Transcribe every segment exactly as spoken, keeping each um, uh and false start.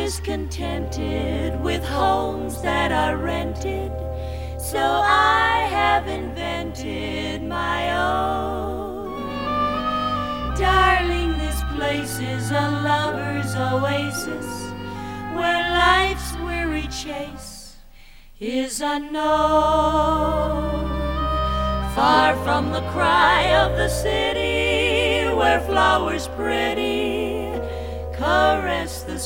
discontented with homes that are rented, so I have invented my own. Darling, this place is a lover's oasis where life's weary chase is unknown. Far from the cry of the city where flowers pretty caress the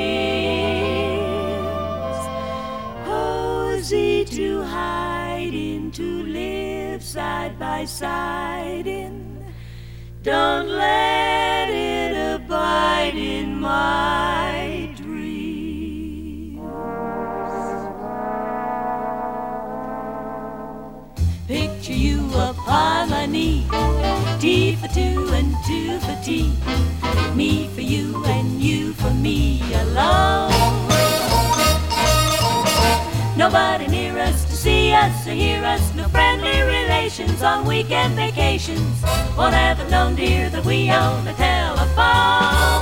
streams, cozy to hide in, to live side by side in. Don't let it abide in my dreams. Picture you upon my knee, tea for two and two for tea, me for you and you for me alone. Nobody near us to see us or hear us, no friendly relations on weekend vacations. Won't have it known, dear, that we own a telephone.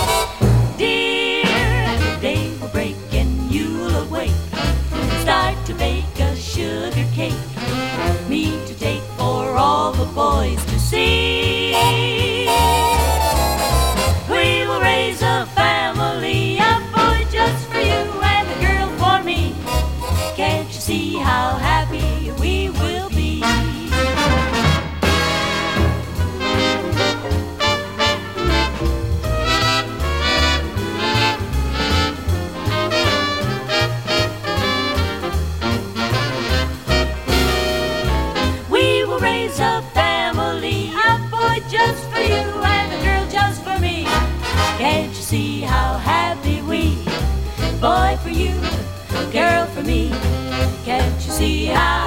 Dear, day will break and you'll awake, start to bake a sugar cake, me to take for all the boys to see. We will raise a family, a boy just for you and a girl for me. Can't you see how happy we will be? We will raise a family, a boy just for you and a girl just for me. Can't you see how happy we, boy for you, girl for me? Can't you see how